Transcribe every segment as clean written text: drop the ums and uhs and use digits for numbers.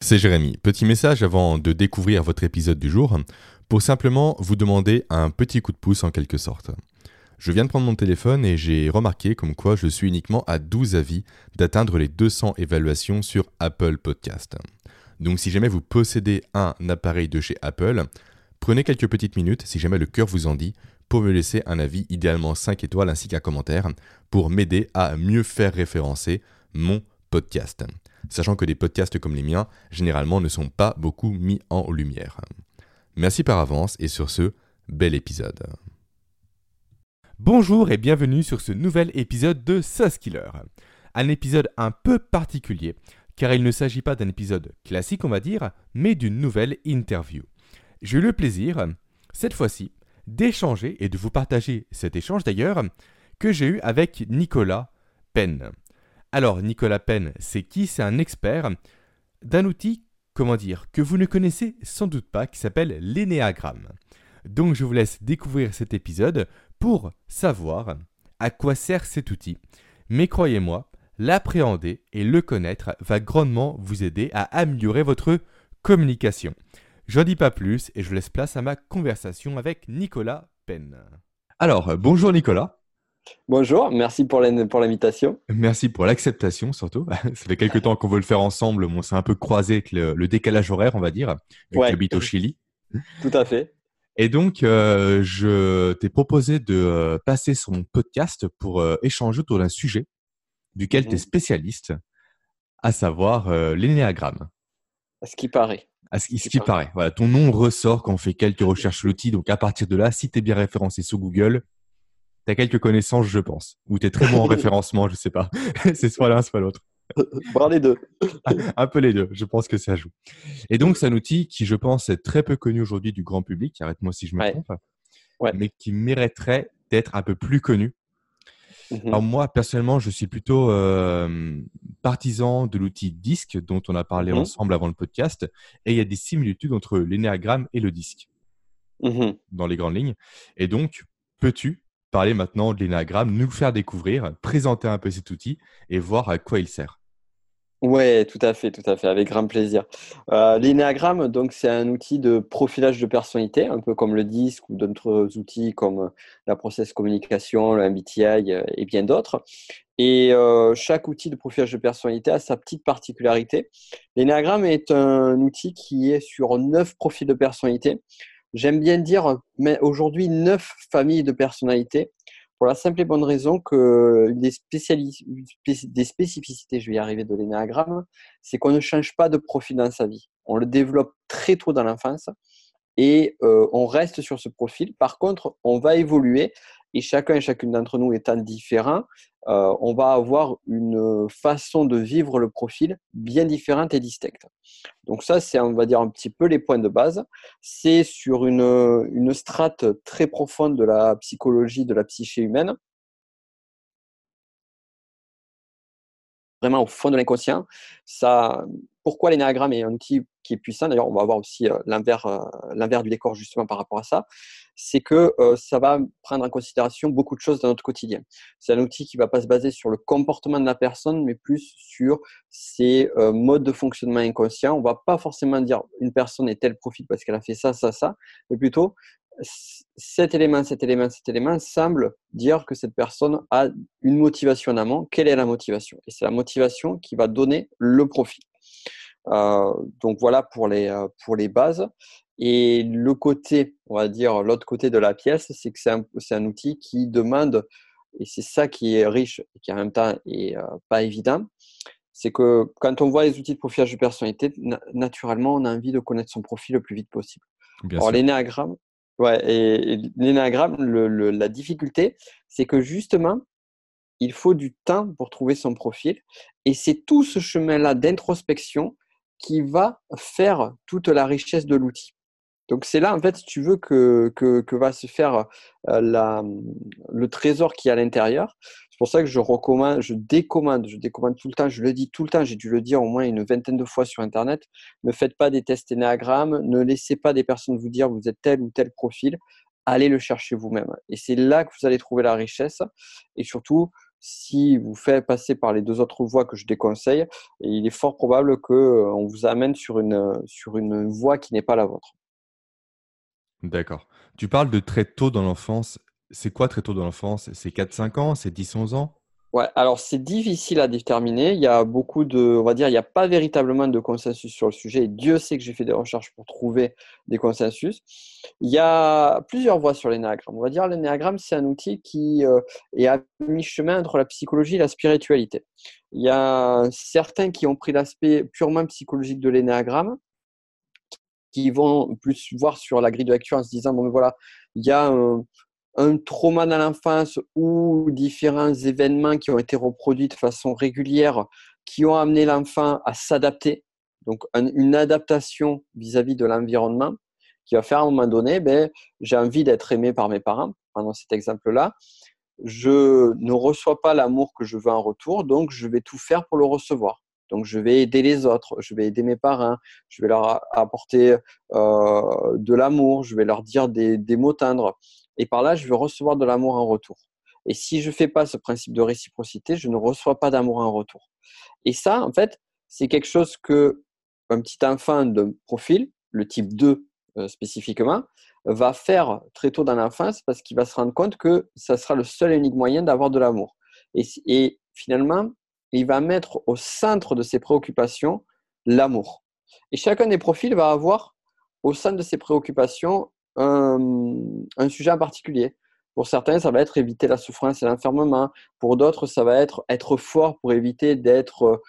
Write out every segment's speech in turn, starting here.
c'est Jérémy. Petit message avant de découvrir votre épisode du jour, pour simplement vous demander un petit coup de pouce en quelque sorte. Je viens de prendre mon téléphone et j'ai remarqué comme quoi je suis uniquement à 12 avis d'atteindre les 200 évaluations sur Apple Podcast. Donc si jamais vous possédez un appareil de chez Apple, prenez quelques petites minutes, si jamais le cœur vous en dit, pour me laisser un avis, idéalement 5 étoiles ainsi qu'un commentaire, pour m'aider à mieux faire référencer mon podcast. Sachant que des podcasts comme les miens, généralement, ne sont pas beaucoup mis en lumière. Merci par avance et sur ce, bel épisode. Bonjour et bienvenue sur ce nouvel épisode de Sauce Killer. Un épisode un peu particulier, car il ne s'agit pas d'un épisode classique, on va dire, mais d'une nouvelle interview. J'ai eu le plaisir, cette fois-ci, d'échanger et de vous partager cet échange d'ailleurs, que j'ai eu avec Nicolas Penn. Alors, Nicolas Penn, c'est qui ? C'est un expert d'un outil, que vous ne connaissez sans doute pas, qui s'appelle l'énéagramme. Donc, je vous laisse découvrir cet épisode pour savoir à quoi sert cet outil. Mais croyez-moi, l'appréhender et le connaître va grandement vous aider à améliorer votre communication. J'en dis pas plus et je laisse place à ma conversation avec Nicolas Penn. Alors, bonjour Nicolas. Bonjour, merci pour l'invitation. Merci pour l'acceptation surtout. Ça fait quelques temps qu'on veut le faire ensemble, mais on s'est un peu croisé avec le décalage horaire, on va dire, vu que tu habites au Chili. Tout à fait. Et donc, je t'ai proposé de passer sur mon podcast pour échanger autour d'un sujet duquel tu es spécialiste, à savoir l'énéagramme. À ce qui paraît. Ce qui paraît. Voilà, ton nom ressort quand on fait quelques recherches sur l'outil. Donc, à partir de là, si tu es bien référencé sur Google, tu as quelques connaissances, je pense. Ou tu es très bon en référencement, je ne sais pas. C'est soit l'un, soit l'autre. Voir les deux. Un peu les deux, je pense que ça joue. Et donc, c'est un outil qui, je pense, est très peu connu aujourd'hui du grand public. Arrête-moi si je me trompe. Ouais. Mais qui mériterait d'être un peu plus connu. Alors moi, personnellement, je suis plutôt partisan de l'outil disque dont on a parlé ensemble avant le podcast. Et il y a des similitudes entre l'énéagramme et le disque dans les grandes lignes. Et donc, peux-tu parler maintenant de l'énéagramme, nous le faire découvrir, présenter un peu cet outil et voir à quoi il sert? Ouais, tout à fait, avec grand plaisir. L'énéagramme, donc, c'est un outil de profilage de personnalité, un peu comme le disque ou d'autres outils comme la process communication, le MBTI et bien d'autres. Et chaque outil de profilage de personnalité a sa petite particularité. L'énéagramme est un outil qui est sur 9 profils de personnalité. J'aime bien dire, mais aujourd'hui, 9 familles de personnalités. Pour la simple et bonne raison que des spécificités, je vais y arriver, de l'énéagramme, c'est qu'on ne change pas de profil dans sa vie. On le développe très tôt dans l'enfance et on reste sur ce profil. Par contre, on va évoluer et chacun et chacune d'entre nous étant différent, on va avoir une façon de vivre le profil bien différente et distincte. Donc ça, c'est, on va dire, un petit peu les points de base. C'est sur une strate très profonde de la psychologie, de la psyché humaine, vraiment au fond de l'inconscient. Ça, pourquoi l'énéagramme est un outil qui est puissant, d'ailleurs, on va voir aussi l'envers du décor justement par rapport à ça, c'est que ça va prendre en considération beaucoup de choses dans notre quotidien. C'est un outil qui ne va pas se baser sur le comportement de la personne, mais plus sur ses modes de fonctionnement inconscient. On ne va pas forcément dire une personne est tel profil parce qu'elle a fait ça, ça, ça, mais plutôt cet élément semble dire que cette personne a une motivation en amont. Quelle est la motivation ? Et c'est la motivation qui va donner le profil. Donc voilà pour les bases. Et le côté, on va dire l'autre côté de la pièce, c'est que c'est un outil qui demande, et c'est ça qui est riche et qui en même temps est pas évident, c'est que quand on voit les outils de profilage de personnalité, naturellement, on a envie de connaître son profil le plus vite possible. Bien Alors sûr. l'énéagramme, et l'énéagramme, la difficulté, c'est que justement, il faut du temps pour trouver son profil. Et c'est tout ce chemin-là d'introspection qui va faire toute la richesse de l'outil. Donc, c'est là, en fait, si tu veux, que va se faire le trésor qui est à l'intérieur. C'est pour ça que je décommande tout le temps, je le dis tout le temps, j'ai dû le dire au moins une vingtaine de fois sur Internet. Ne faites pas des tests énéagrammes, ne laissez pas des personnes vous dire vous êtes tel ou tel profil. Allez le chercher vous-même. Et c'est là que vous allez trouver la richesse. Et surtout, si vous faites passer par les 2 autres voies que je déconseille, il est fort probable qu'on vous amène sur une voie qui n'est pas la vôtre. D'accord. Tu parles de très tôt dans l'enfance. C'est quoi très tôt dans l'enfance? C'est 4-5 ans? C'est 10-11 ans? Ouais, alors c'est difficile à déterminer. Il y a on va dire, il n'y a pas véritablement de consensus sur le sujet. Et Dieu sait que j'ai fait des recherches pour trouver des consensus. Il y a plusieurs voies sur l'énéagramme. On va dire l'énéagramme, c'est un outil qui est à mi-chemin entre la psychologie et la spiritualité. Il y a certains qui ont pris l'aspect purement psychologique de l'énéagramme, qui vont plus voir sur la grille de lecture en se disant, bon, mais voilà, il y a un trauma dans l'enfance ou différents événements qui ont été reproduits de façon régulière, qui ont amené l'enfant à s'adapter, donc une adaptation vis-à-vis de l'environnement, qui va faire à un moment donné, j'ai envie d'être aimé par mes parents, pendant cet exemple-là, je ne reçois pas l'amour que je veux en retour, donc je vais tout faire pour le recevoir. Donc, je vais aider les autres, je vais aider mes parents, je vais leur apporter de l'amour, je vais leur dire des mots tendres. Et par là, je vais recevoir de l'amour en retour. Et si je ne fais pas ce principe de réciprocité, je ne reçois pas d'amour en retour. Et ça, en fait, c'est quelque chose que un petit enfant de profil, le type 2 spécifiquement, va faire très tôt dans l'enfance parce qu'il va se rendre compte que ça sera le seul et unique moyen d'avoir de l'amour. Et finalement, il va mettre au centre de ses préoccupations l'amour. Et chacun des profils va avoir au centre de ses préoccupations un sujet en particulier. Pour certains, ça va être éviter la souffrance et l'enfermement. Pour d'autres, ça va être fort pour éviter d'être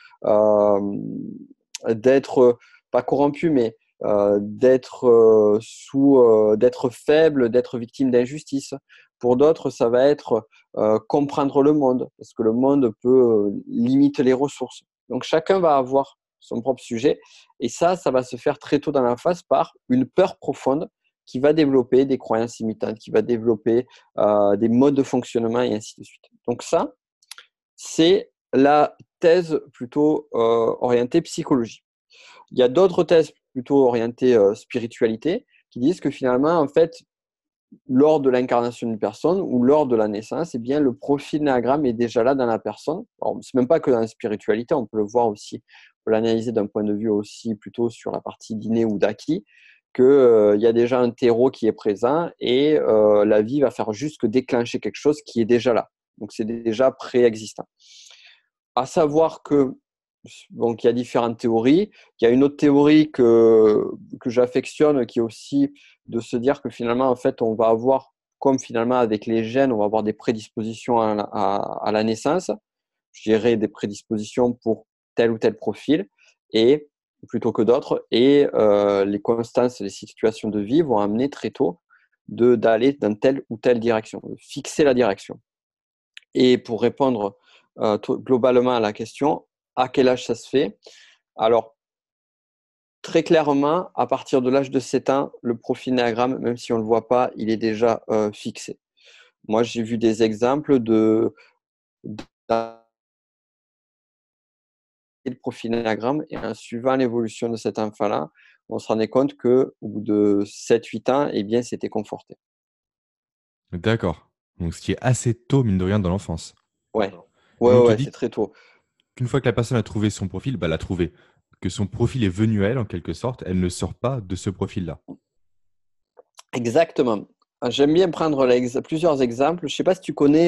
pas corrompu, mais d'être faible, d'être victime d'injustice. Pour d'autres, ça va être comprendre le monde, parce que le monde peut limiter les ressources. Donc, chacun va avoir son propre sujet. Et ça va se faire très tôt dans l'enfance par une peur profonde qui va développer des croyances limitantes, qui va développer des modes de fonctionnement et ainsi de suite. Donc ça, c'est la thèse plutôt orientée psychologie. Il y a d'autres thèses plutôt orientées spiritualité qui disent que finalement, en fait, lors de l'incarnation d'une personne ou lors de la naissance, eh bien, le profil néagramme est déjà là dans la personne. Alors, c'est même pas que dans la spiritualité, on peut le voir aussi, on peut l'analyser d'un point de vue aussi plutôt sur la partie d'inné ou d'acquis, qu'il y a déjà un terreau qui est présent et la vie va faire juste que déclencher quelque chose qui est déjà là. Donc, c'est déjà préexistant. À savoir que donc il y a différentes théories. Il y a une autre théorie que j'affectionne qui est aussi de se dire que finalement, en fait, on va avoir, comme finalement avec les gènes, on va avoir des prédispositions à la naissance. Je dirais des prédispositions pour tel ou tel profil et plutôt que d'autres. Et les constances, les situations de vie vont amener très tôt d'aller dans telle ou telle direction, de fixer la direction. Et pour répondre globalement à la question, à quel âge ça se fait? Alors, très clairement, à partir de l'âge de 7 ans, le profil néagramme, même si on ne le voit pas, il est déjà fixé. Moi, j'ai vu des exemples de le profil néagramme et en suivant l'évolution de cet enfant-là, on se rendait compte qu'au bout de 7-8 ans, eh bien, c'était conforté. D'accord. Donc, ce qui est assez tôt, mine de rien, dans l'enfance. Ouais, Et on te ouais, dit c'est très tôt. qu'une fois que la personne a trouvé son profil, bah, l'a trouvé. Que son profil est venu à elle, en quelque sorte, elle ne sort pas de ce profil-là. Exactement. J'aime bien prendre plusieurs exemples. Je ne sais pas si tu connais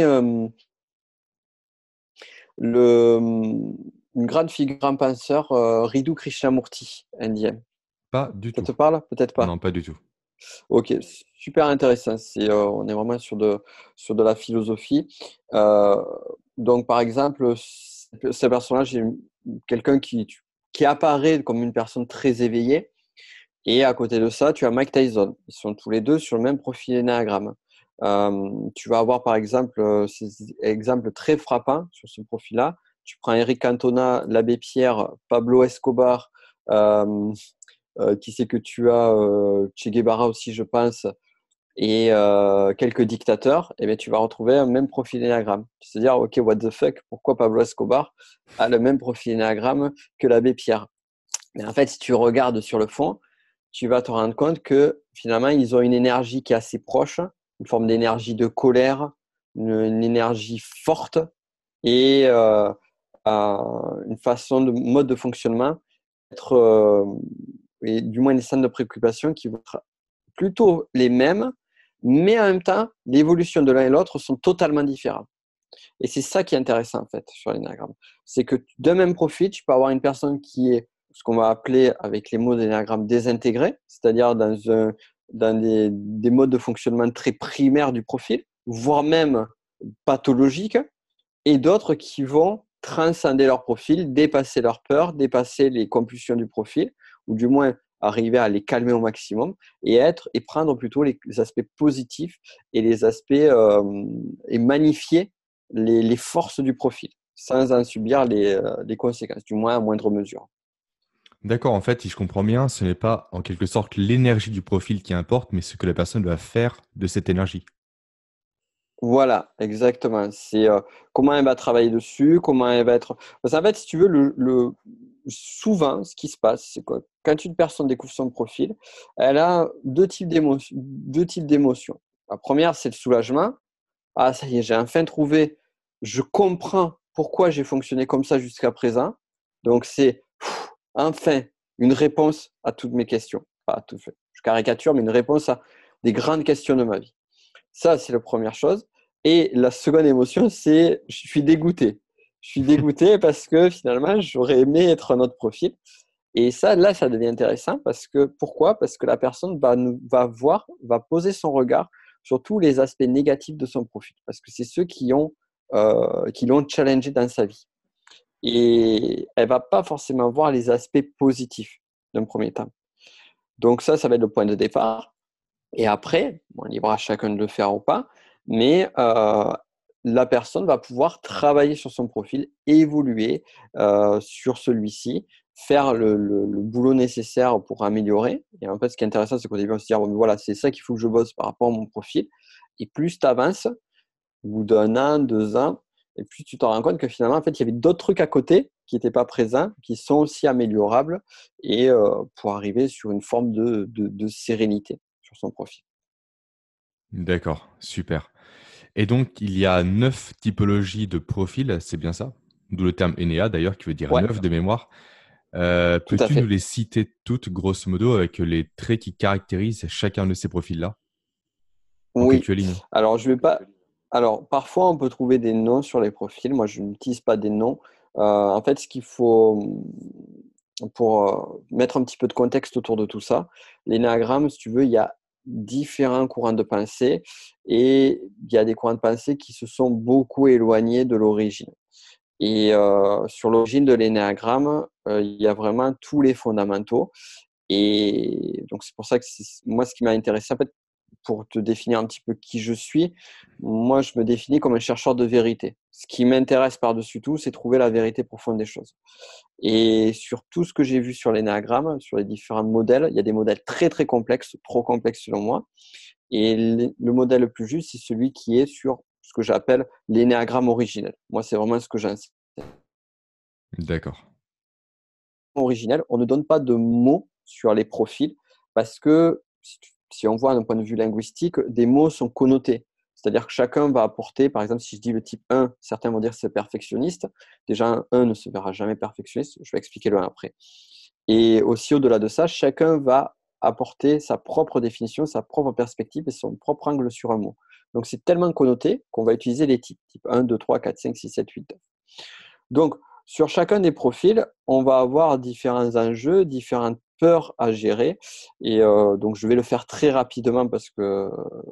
une grande figure, un penseur, Ridhu Krishnamurti, indien. Pas du Ça tout. te parle? Peut-être pas. Non, pas du tout. Ok, super intéressant. On est vraiment sur de la philosophie. Euh, donc, par exemple, ce personnage est quelqu'un qui apparaît comme une personne très éveillée. Et à côté de ça, tu as Mike Tyson. Ils sont tous les deux sur le même profil énéagramme. Tu vas avoir par exemple ces exemples très frappants sur ce profil-là. Tu prends Eric Cantona, l'abbé Pierre, Pablo Escobar, qui c'est que tu as Che Guevara aussi, je pense, et quelques dictateurs, et bien tu vas retrouver un même profil énéagramme. C'est-à-dire, ok, what the fuck, pourquoi Pablo Escobar a le même profil énéagramme que l'abbé Pierre? Mais en fait, si tu regardes sur le fond, tu vas te rendre compte que finalement, ils ont une énergie qui est assez proche, une forme d'énergie de colère, une énergie forte, et une façon de mode de fonctionnement, être, et du moins des centres de préoccupation qui vont être plutôt les mêmes, mais en même temps, l'évolution de l'un et l'autre sont totalement différentes. Et c'est ça qui est intéressant en fait sur l'énéagramme. C'est que d'un même profil, tu peux avoir une personne qui est ce qu'on va appeler avec les mots d'énéagramme désintégré, c'est-à-dire dans des modes de fonctionnement très primaires du profil, voire même pathologiques, et d'autres qui vont transcender leur profil, dépasser leur peur, dépasser les compulsions du profil, ou du moins arriver à les calmer au maximum et prendre plutôt les aspects positifs et les aspects et magnifier les forces du profil sans en subir les conséquences, du moins à moindre mesure. D'accord, en fait, si je comprends bien, ce n'est pas en quelque sorte l'énergie du profil qui importe, mais ce que la personne va faire de cette énergie. Voilà, exactement. C'est comment elle va travailler dessus, comment elle va être. Parce qu'en fait, si tu veux, souvent, ce qui se passe, c'est que quand une personne découvre son profil, elle a deux types d'émotions. Deux types d'émotions. La première, c'est le soulagement. Ah, ça y est, j'ai enfin trouvé. Je comprends pourquoi j'ai fonctionné comme ça jusqu'à présent. Donc, c'est enfin une réponse à toutes mes questions. Pas à tout fait. Je caricature, mais une réponse à des grandes questions de ma vie. Ça, c'est la première chose. Et la seconde émotion, c'est je suis dégoûté. Je suis dégoûté parce que finalement, j'aurais aimé être un autre profil. Et ça, là, ça devient intéressant parce que pourquoi? Parce que la personne va poser son regard sur tous les aspects négatifs de son profil. Parce que c'est ceux qui l'ont challengé dans sa vie. Et elle va pas forcément voir les aspects positifs d'un premier temps. Donc ça va être le point de départ. Et après, bon, libre à chacun de le faire ou pas, mais la personne va pouvoir travailler sur son profil, évoluer sur celui-ci, faire le boulot nécessaire pour améliorer. Et en fait, ce qui est intéressant, c'est qu'au début, on se dit, bon, voilà, c'est ça qu'il faut que je bosse par rapport à mon profil. Et plus tu avances, au bout d'un an, 2 ans, et plus tu te rends compte que finalement, en fait, il y avait d'autres trucs à côté qui n'étaient pas présents, qui sont aussi améliorables, et pour arriver sur une forme de sérénité sur son profil. D'accord, super. Et donc, il y a 9 typologies de profils, c'est bien ça? D'où le terme ENEA d'ailleurs, qui veut dire Ouais, 9 de mémoire. tout à Peux-tu nous fait. les citer toutes, grosso modo, avec les traits qui caractérisent chacun de ces profils-là, en Oui. quelques lignes? Alors, je vais pas. Alors, parfois, on peut trouver des noms sur les profils. Moi, je n'utilise pas des noms. En fait, ce qu'il faut pour mettre un petit peu de contexte autour de tout ça, l'énéagramme, si tu veux, il y a différents courants de pensée et il y a des courants de pensée qui se sont beaucoup éloignés de l'origine. Et sur l'origine de l'énéagramme, il y a vraiment tous les fondamentaux. Et donc, c'est pour ça que moi, ce qui m'a intéressé, en fait, pour te définir un petit peu qui je suis, moi, je me définis comme un chercheur de vérité. Ce qui m'intéresse par-dessus tout, c'est trouver la vérité profonde des choses. Et sur tout ce que j'ai vu sur l'énéagramme, sur les différents modèles, il y a des modèles très, très complexes, trop complexes selon moi. Et le modèle le plus juste, c'est celui qui est sur ce que j'appelle l'énéagramme originel. Moi, c'est vraiment ce que j'insiste. D'accord. Originel, on ne donne pas de mots sur les profils parce que si on voit d'un point de vue linguistique, des mots sont connotés. C'est-à-dire que chacun va apporter, par exemple, si je dis le type 1, certains vont dire c'est perfectionniste. Déjà, un 1 ne se verra jamais perfectionniste. Je vais expliquer le 1 après. Et aussi, au-delà de ça, chacun va apporter sa propre définition, sa propre perspective et son propre angle sur un mot. Donc, c'est tellement connoté qu'on va utiliser les types, type 1, 2, 3, 4, 5, 6, 7, 8. Donc, sur chacun des profils, on va avoir différents enjeux, différentes peurs à gérer. Et donc, je vais le faire très rapidement parce que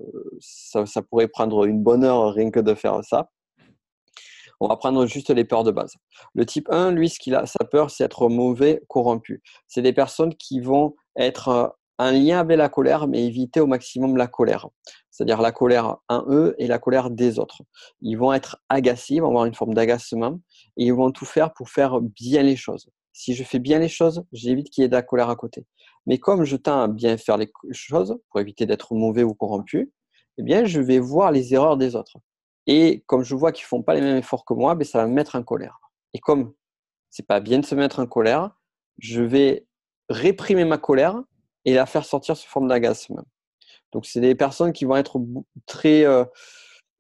ça pourrait prendre une bonne heure rien que de faire ça. On va prendre juste les peurs de base. Le type 1, lui, ce qu'il a, sa peur, c'est être mauvais, corrompu. C'est des personnes qui vont être en lien avec la colère, mais éviter au maximum la colère. C'est-à-dire la colère en eux et la colère des autres. Ils vont être agacés, ils vont avoir une forme d'agacement et ils vont tout faire pour faire bien les choses. Si je fais bien les choses, j'évite qu'il y ait de la colère à côté. Mais comme je tends à bien faire les choses pour éviter d'être mauvais ou corrompu, eh bien, je vais voir les erreurs des autres. Et comme je vois qu'ils font pas les mêmes efforts que moi, ben, ça va me mettre en colère. Et comme c'est pas bien de se mettre en colère, je vais réprimer ma colère et la faire sortir sous forme d'agacement. Donc, c'est des personnes qui vont être très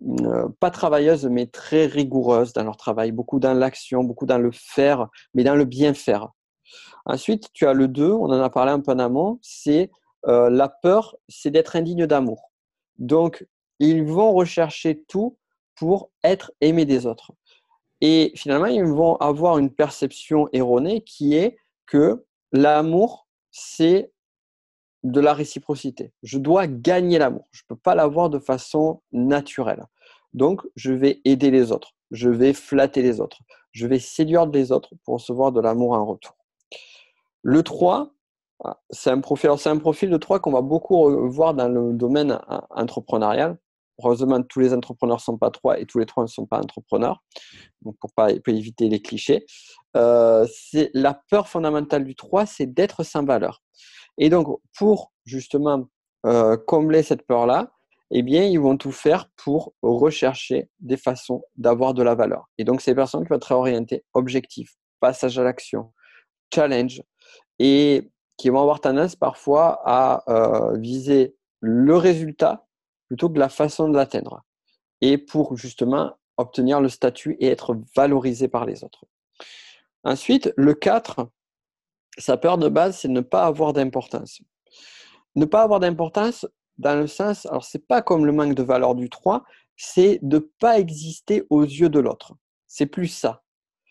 pas travailleuses, mais très rigoureuses dans leur travail, beaucoup dans l'action, beaucoup dans le faire, mais dans le bien faire. Ensuite, tu as le 2, on en a parlé un peu en amont, c'est la peur, c'est d'être indigne d'amour. Donc, ils vont rechercher tout pour être aimés des autres. Et finalement, ils vont avoir une perception erronée qui est que l'amour, c'est de la réciprocité. Je dois gagner l'amour. Je ne peux pas l'avoir de façon naturelle. Donc, je vais aider les autres. Je vais flatter les autres. Je vais séduire les autres pour recevoir de l'amour en retour. Le 3, c'est un profil de 3 qu'on va beaucoup voir dans le domaine entrepreneurial. Heureusement, tous les entrepreneurs ne sont pas 3 et tous les 3 ne sont pas entrepreneurs. Donc, pour éviter les clichés. C'est la peur fondamentale du 3, c'est d'être sans valeur. Et donc, pour justement combler cette peur-là, eh bien, ils vont tout faire pour rechercher des façons d'avoir de la valeur. Et donc, c'est des personnes qui vont être orientées objectif, passage à l'action, challenge, et qui vont avoir tendance parfois à viser le résultat plutôt que la façon de l'atteindre. Et pour justement obtenir le statut et être valorisé par les autres. Ensuite, le 4, sa peur de base, c'est ne pas avoir d'importance. Ne pas avoir d'importance dans le sens, alors c'est pas comme le manque de valeur du 3, c'est de ne pas exister aux yeux de l'autre. C'est plus ça.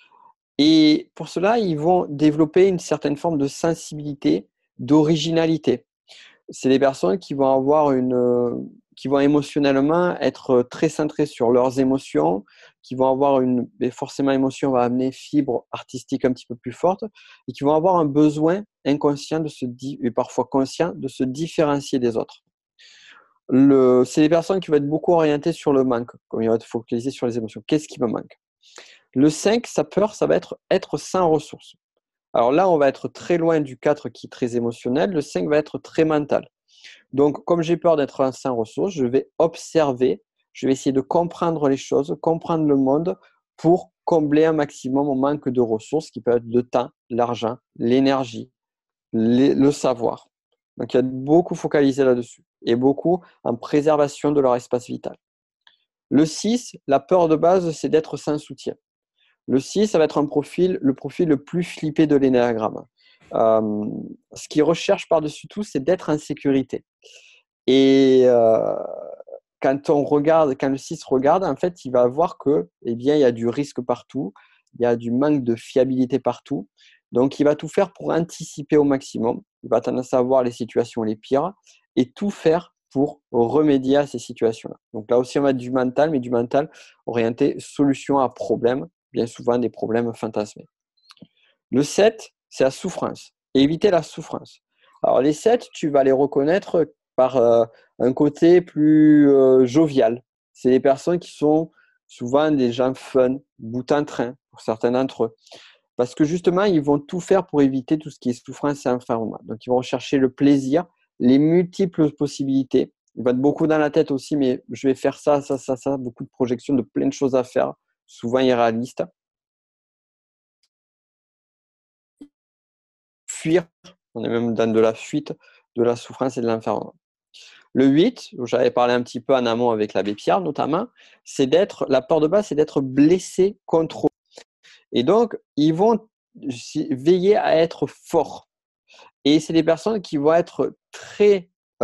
Et pour cela, ils vont développer une certaine forme de sensibilité, d'originalité. C'est des personnes qui vont avoir qui vont émotionnellement être très centrées sur leurs émotions, qui vont avoir forcément émotion va amener fibre artistique un petit peu plus forte, et qui vont avoir un besoin inconscient et parfois conscient de se différencier des autres. C'est des personnes qui vont être beaucoup orientées sur le manque, comme ils vont être focalisées sur les émotions. Qu'est-ce qui me manque? Le 5, sa peur, ça va être sans ressources. Alors là, on va être très loin du 4 qui est très émotionnel. Le 5 va être très mental. Donc, comme j'ai peur d'être sans ressources, je vais observer, je vais essayer de comprendre les choses, comprendre le monde pour combler un maximum mon manque de ressources qui peut être le temps, l'argent, l'énergie, le savoir. Donc, il y a beaucoup focalisé là-dessus et beaucoup en préservation de leur espace vital. Le 6, la peur de base, c'est d'être sans soutien. Le 6, ça va être le profil le plus flippé de l'énéagramme. Ce qu'il recherche par-dessus tout, c'est d'être en sécurité. Et quand le 6 regarde, en fait, il va voir que, il y a du risque partout, il y a du manque de fiabilité partout. Donc, il va tout faire pour anticiper au maximum. Il va tendance à voir les situations les pires et tout faire pour remédier à ces situations-là. Donc là aussi, on va être du mental, mais du mental orienté solution à problème, bien souvent des problèmes fantasmés. Le 7, c'est la souffrance. Et éviter la souffrance. Alors, les 7, tu vas les reconnaître par un côté plus jovial. C'est des personnes qui sont souvent des gens fun, bout en train, pour certains d'entre eux. Parce que justement, ils vont tout faire pour éviter tout ce qui est souffrance et enfermement. Donc, ils vont rechercher le plaisir, les multiples possibilités. Ils vont être beaucoup dans la tête aussi, mais je vais faire ça, ça, ça, ça, beaucoup de projections, de plein de choses à faire, souvent irréalistes. Fuir, on est même dans de la fuite, de la souffrance et de l'enfermement. Le 8, j'avais parlé un petit peu en amont avec l'abbé Pierre notamment, la peur de base, c'est d'être blessé contre eux. Et donc, ils vont veiller à être forts. Et c'est des personnes qui vont être très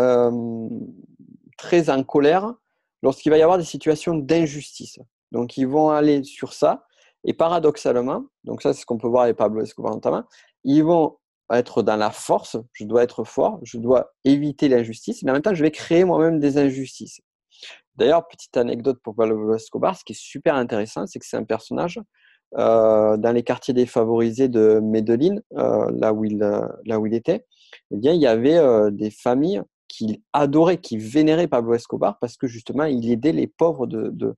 en colère lorsqu'il va y avoir des situations d'injustice. Donc, ils vont aller sur ça. Et paradoxalement, donc ça, c'est ce qu'on peut voir avec Pablo Escobar notamment, ils vont être dans la force, je dois être fort, je dois éviter l'injustice, mais en même temps, je vais créer moi-même des injustices. D'ailleurs, petite anecdote pour Pablo Escobar, ce qui est super intéressant, c'est que c'est un personnage dans les quartiers défavorisés de Medellín, là où il était, eh bien, il y avait des familles qui adoraient, qui vénéraient Pablo Escobar parce que justement, il aidait les pauvres de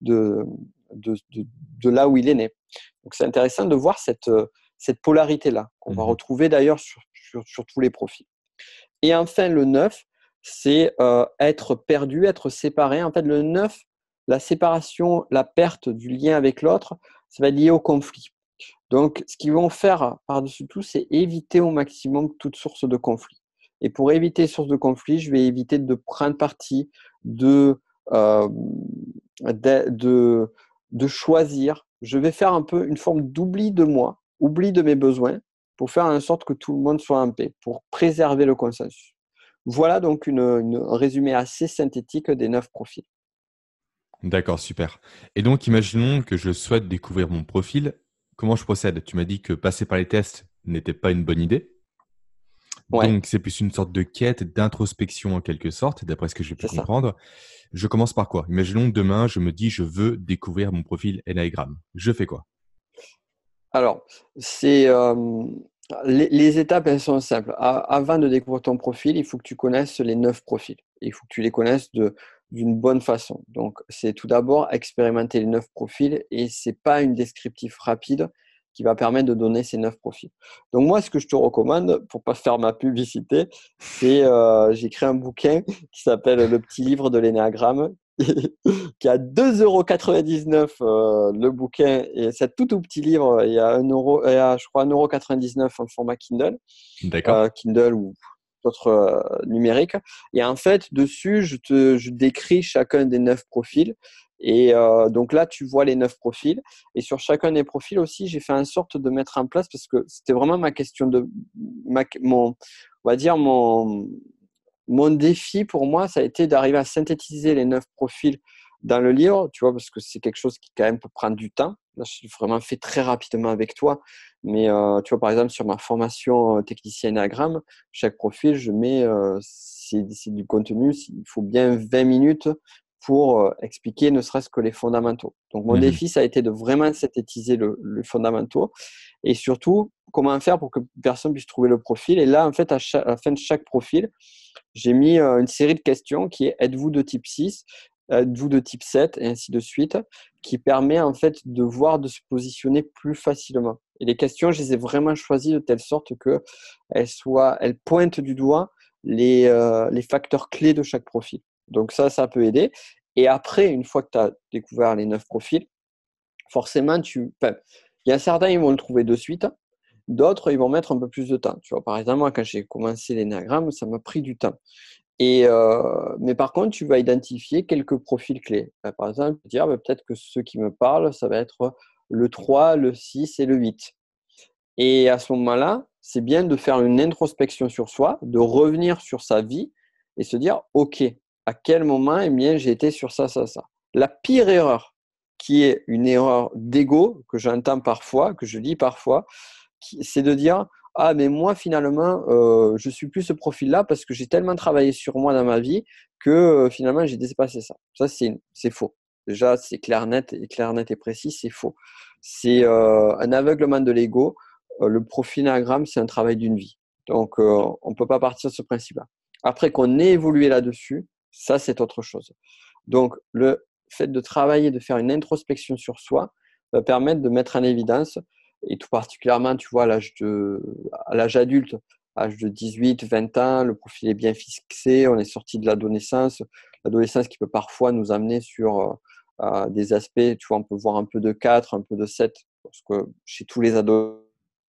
là où il est né. Donc, c'est intéressant de voir cette polarité-là, qu'on va retrouver d'ailleurs sur tous les profils. Et enfin, le 9, c'est être perdu, être séparé. En fait, le 9, la séparation, la perte du lien avec l'autre, ça va être lié au conflit. Donc, ce qu'ils vont faire par-dessus tout, c'est éviter au maximum toute source de conflit. Et pour éviter source de conflit, je vais éviter de prendre parti, de de choisir. Je vais faire un peu une forme d'oubli de moi, oubli de mes besoins, pour faire en sorte que tout le monde soit en paix, pour préserver le consensus. Voilà donc un résumé assez synthétique des 9 profils. D'accord, super. Et donc, imaginons que je souhaite découvrir mon profil. Comment je procède? Tu m'as dit que passer par les tests n'était pas une bonne idée. Ouais, Donc, c'est plus une sorte de quête d'introspection en quelque sorte, d'après ce que j'ai pu c'est ça. comprendre. Je commence par quoi? Imaginons demain, je me dis, je veux découvrir mon profil Enneagram. Je fais quoi? Alors, c'est les étapes, elles sont simples. Avant de découvrir ton profil, il faut que tu connaisses les 9 profils. Il faut que tu les connaisses d'une bonne façon. Donc, c'est tout d'abord expérimenter les 9 profils et c'est pas une descriptif rapide qui va permettre de donner ces 9 profils. Donc, moi, ce que je te recommande, pour pas faire ma publicité, c'est j'ai écrit un bouquin qui s'appelle Le petit livre de l'énéagramme qui a 2,99 € le bouquin et c'est tout petit livre. Il y a 1 euro, il y a, je crois 1,99 € en format Kindle, D'accord? Kindle ou d'autres numériques. Et en fait, dessus, je décris chacun des 9 profils. Et donc là, tu vois les 9 profils. Et sur chacun des profils aussi, j'ai fait en sorte de mettre en place parce que c'était vraiment ma question on va dire mon défi pour moi, ça a été d'arriver à synthétiser les 9 profils dans le livre, tu vois, parce que c'est quelque chose qui quand même peut prendre du temps. Là, je l'ai vraiment fait très rapidement avec toi. Mais tu vois, par exemple, sur ma formation technicien Enneagramme, chaque profil, je mets, c'est du contenu, il faut bien 20 minutes pour expliquer ne serait-ce que les fondamentaux. Donc, mon Mhm. défi, ça a été de vraiment synthétiser le fondamentaux et surtout, comment faire pour que personne puisse trouver le profil. Et là, en fait, à la fin de chaque profil, j'ai mis une série de questions qui est êtes-vous de type 6, êtes-vous de type 7 et ainsi de suite, qui permet en fait de voir, de se positionner plus facilement. Et les questions, je les ai vraiment choisies de telle sorte qu'elles pointent du doigt les facteurs clés de chaque profil. Donc ça peut aider. Et après, une fois que tu as découvert les 9 profils, forcément, il y a certains, ils vont le trouver de suite. D'autres, ils vont mettre un peu plus de temps. Tu vois, par exemple, moi, quand j'ai commencé l'énéagramme, ça m'a pris du temps. Mais par contre, tu vas identifier quelques profils clés. Par exemple, dire peut-être que ceux qui me parlent, ça va être le 3, le 6 et le 8. Et à ce moment-là, c'est bien de faire une introspection sur soi, de revenir sur sa vie et se dire, OK, à quel moment eh bien, j'ai été sur ça, ça, ça. La pire erreur, qui est une erreur d'ego, que j'entends parfois, que je lis parfois, c'est de dire ah mais moi finalement je suis plus ce profil-là parce que j'ai tellement travaillé sur moi dans ma vie que finalement j'ai dépassé ça. Ça c'est faux. Déjà c'est clair net et précis, c'est faux. C'est un aveuglement de l'ego. Le profil Enneagramme c'est un travail d'une vie. Donc on peut pas partir de ce principe-là. Après qu'on ait évolué là-dessus, ça c'est autre chose. Donc le fait de travailler, de faire une introspection sur soi va permettre de mettre en évidence et tout particulièrement, tu vois, à l'âge adulte, à l'âge de 18, 20 ans, le profil est bien fixé, on est sorti de l'adolescence qui peut parfois nous amener sur des aspects, tu vois, on peut voir un peu de 4, un peu de 7, parce que chez tous les ados,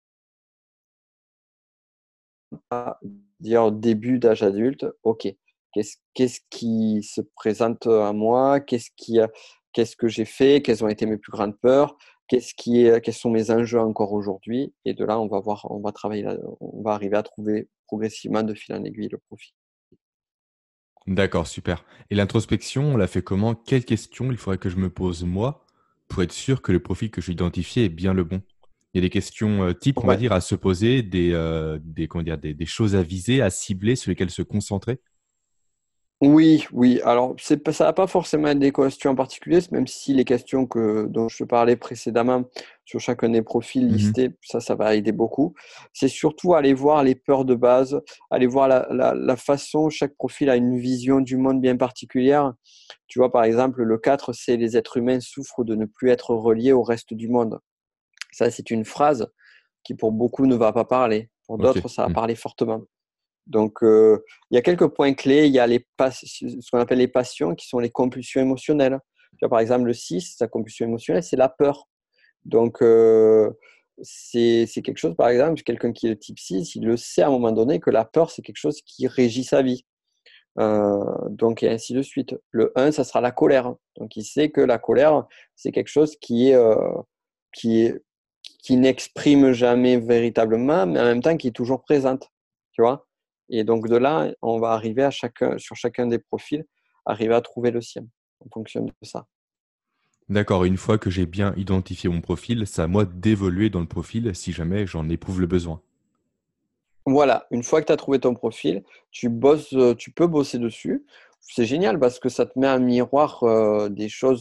dire début d'âge adulte, ok, qu'est-ce qui se présente à moi, qu'est-ce que j'ai fait, quelles ont été mes plus grandes peurs, quels sont mes enjeux encore aujourd'hui, et de là on va travailler là, on va arriver à trouver progressivement de fil en aiguille le profil. D'accord, super. Et l'introspection, on la fait comment? Quelles questions il faudrait que je me pose moi pour être sûr que le profil que j'ai identifié est bien le bon? Il y a des questions types, on va Ouais. dire, à se poser, comment dire, des choses à viser, à cibler, sur lesquelles se concentrer. Oui, oui. Alors, ça va pas forcément être des questions en particulier, même si les questions dont je te parlais précédemment sur chacun des profils Mhm. listés, ça va aider beaucoup. C'est surtout aller voir les peurs de base, aller voir la façon, chaque profil a une vision du monde bien particulière. Tu vois, par exemple, le 4, c'est les êtres humains souffrent de ne plus être reliés au reste du monde. Ça, c'est une phrase qui pour beaucoup ne va pas parler. Pour Ok. d'autres, ça va Mhm. parler fortement. Donc, il y a quelques points clés. Il y a ce qu'on appelle les passions, qui sont les compulsions émotionnelles. Tu vois, par exemple, le 6, sa compulsion émotionnelle, c'est la peur. Donc, c'est quelque chose, par exemple, quelqu'un qui est le type 6, il le sait à un moment donné que la peur, c'est quelque chose qui régit sa vie. Donc, et ainsi de suite. Le 1, ça sera la colère. Donc, il sait que la colère, c'est quelque chose qui est, qui n'exprime jamais véritablement, mais en même temps qui est toujours présente. Tu vois? Et donc, de là, on va arriver sur chacun des profils, arriver à trouver le sien en fonction de ça. D'accord, une fois que j'ai bien identifié mon profil, c'est à moi d'évoluer dans le profil si jamais j'en éprouve le besoin. Voilà, une fois que tu as trouvé ton profil, tu peux bosser dessus. C'est génial parce que ça te met un miroir des choses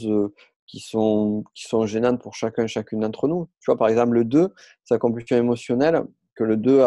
qui sont gênantes pour chacune d'entre nous. Tu vois, par exemple, le 2, sa compulsion émotionnelle, que le 2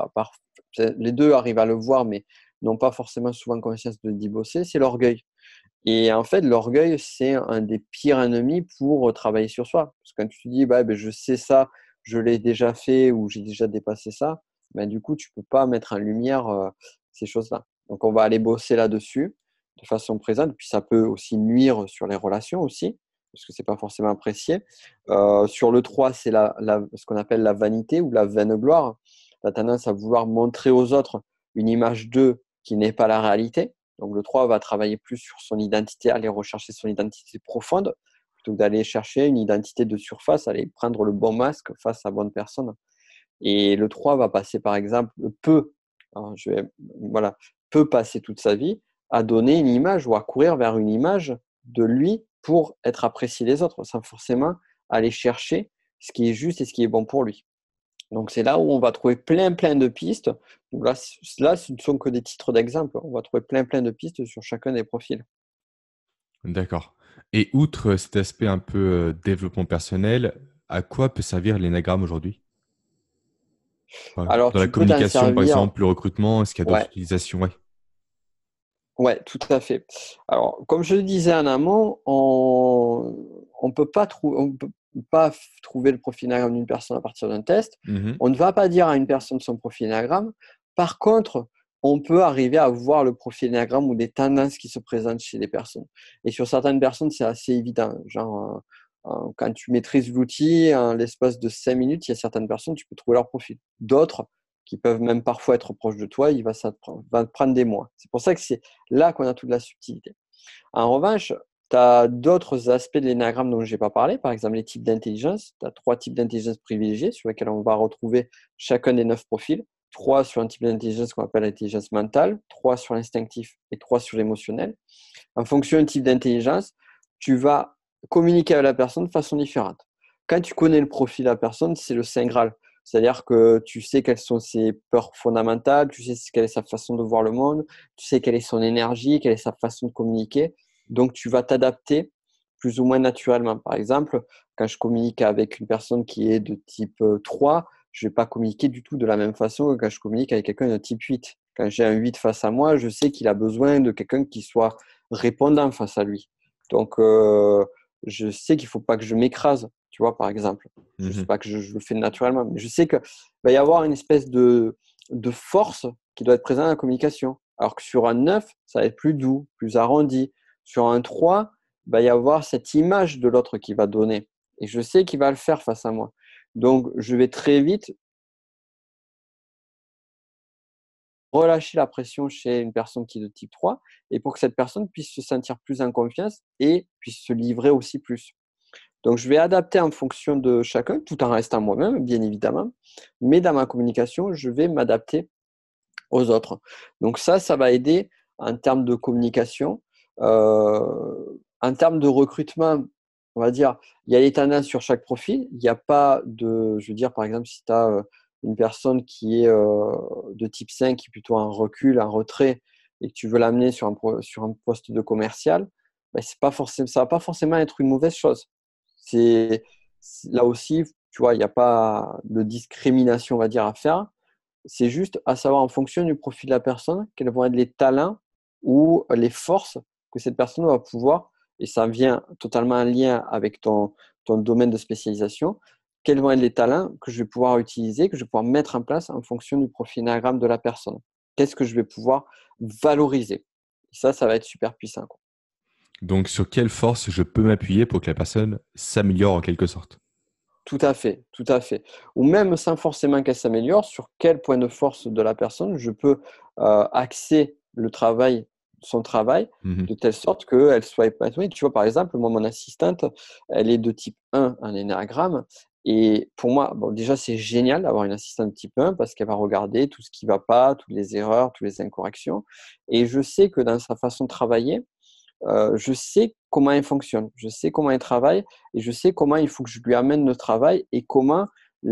les deux arrivent à le voir, mais n'ont pas forcément souvent conscience d'y bosser, c'est l'orgueil. Et en fait, l'orgueil, c'est un des pires ennemis pour travailler sur soi. Parce que quand tu te dis, bah, ben, je sais ça, je l'ai déjà fait ou j'ai déjà dépassé ça, ben, du coup, tu peux pas mettre en lumière ces choses-là. Donc, on va aller bosser là-dessus de façon présente. Puis, ça peut aussi nuire sur les relations aussi, parce que c'est pas forcément apprécié. Sur le 3, c'est ce qu'on appelle la vanité ou la vaine gloire. Tu as tendance à vouloir montrer aux autres une image d'eux qui n'est pas la réalité. Donc, le 3 va travailler plus sur son identité, aller rechercher son identité profonde, plutôt que d'aller chercher une identité de surface, aller prendre le bon masque face à la bonne personne. Et le 3 va passer, par exemple, hein, voilà, peut passer toute sa vie à donner une image ou à courir vers une image de lui pour être apprécié des autres, sans forcément aller chercher ce qui est juste et ce qui est bon pour lui. Donc, c'est là où on va trouver plein de pistes. Donc là, ce ne sont que des titres d'exemple. On va trouver plein de pistes sur chacun des profils. D'accord. Et outre cet aspect un peu développement personnel, à quoi peut servir l'énagramme aujourd'hui? Alors, Dans la tu peux t'en communication, par servir. exemple, le recrutement, est-ce qu'il y a d'autres Ouais, utilisations? Ouais. ouais, tout à fait. Alors, comme je le disais en amont, on peut pas trouver le profil Enneagramme d'une personne à partir d'un test. Mhm. On ne va pas dire à une personne son profil Enneagramme. Par contre, on peut arriver à voir le profil Enneagramme ou des tendances qui se présentent chez les personnes. Et sur certaines personnes, c'est assez évident. Genre, quand tu maîtrises l'outil, en l'espace de 5 minutes, il y a certaines personnes, tu peux trouver leur profil. D'autres, qui peuvent même parfois être proches de toi, va te prendre des mois. C'est pour ça que c'est là qu'on a toute la subtilité. En revanche, tu as d'autres aspects de l'énagramme dont je n'ai pas parlé, par exemple les types d'intelligence. Tu as 3 types d'intelligence privilégiés sur lesquels on va retrouver chacun des 9 profils. 3 sur un type d'intelligence qu'on appelle l'intelligence mentale, 3 sur l'instinctif et 3 sur l'émotionnel. En fonction du type d'intelligence, tu vas communiquer avec la personne de façon différente. Quand tu connais le profil de la personne, c'est le Saint Graal. C'est-à-dire que tu sais quelles sont ses peurs fondamentales, tu sais quelle est sa façon de voir le monde, tu sais quelle est son énergie, quelle est sa façon de communiquer. Donc, tu vas t'adapter plus ou moins naturellement. Par exemple, quand je communique avec une personne qui est de type 3, je ne vais pas communiquer du tout de la même façon que quand je communique avec quelqu'un de type 8. Quand j'ai un 8 face à moi, je sais qu'il a besoin de quelqu'un qui soit répondant face à lui. Donc, je sais qu'il ne faut pas que je m'écrase, tu vois, par exemple. Je ne sais Mhm. pas que je le fais naturellement, mais je sais qu'il va y avoir une espèce de force qui doit être présente dans la communication. Alors que sur un 9, ça va être plus doux, plus arrondi. Sur un 3, il va y avoir cette image de l'autre qui va donner. Et je sais qu'il va le faire face à moi. Donc, je vais très vite relâcher la pression chez une personne qui est de type 3 et pour que cette personne puisse se sentir plus en confiance et puisse se livrer aussi plus. Donc, je vais adapter en fonction de chacun, tout en restant moi-même, bien évidemment. Mais dans ma communication, je vais m'adapter aux autres. Donc ça va aider en termes de communication. En termes de recrutement, on va dire, il y a les tendances sur chaque profil. Il n'y a pas de, je veux dire, par exemple, si tu as une personne qui est de type 5, qui est plutôt en recul, en retrait, et que tu veux l'amener sur un poste de commercial, ben, c'est pas forcément, ça ne va pas forcément être une mauvaise chose. C'est, là aussi, tu vois, il n'y a pas de discrimination, on va dire, à faire. C'est juste à savoir en fonction du profil de la personne, quels vont être les talents ou les forces que cette personne va pouvoir, et ça vient totalement en lien avec ton domaine de spécialisation, quels vont être les talents que je vais pouvoir utiliser, que je vais pouvoir mettre en place en fonction du profil Enneagramme de la personne. Qu'est-ce que je vais pouvoir valoriser? Et ça va être super puissant, quoi. Donc, sur quelle force je peux m'appuyer pour que la personne s'améliore en quelque sorte? Tout à fait, tout à fait. Ou même sans forcément qu'elle s'améliore, sur quel point de force de la personne je peux axer le travail son travail Mhm. de telle sorte qu'elle soit épanouie. Tu vois, par exemple, moi, mon assistante, elle est de type 1 en énéagramme. Et pour moi, bon, déjà, c'est génial d'avoir une assistante type 1 parce qu'elle va regarder tout ce qui ne va pas, toutes les erreurs, toutes les incorrections. Et je sais que dans sa façon de travailler, je sais comment elle fonctionne, je sais comment elle travaille et je sais comment il faut que je lui amène le travail et comment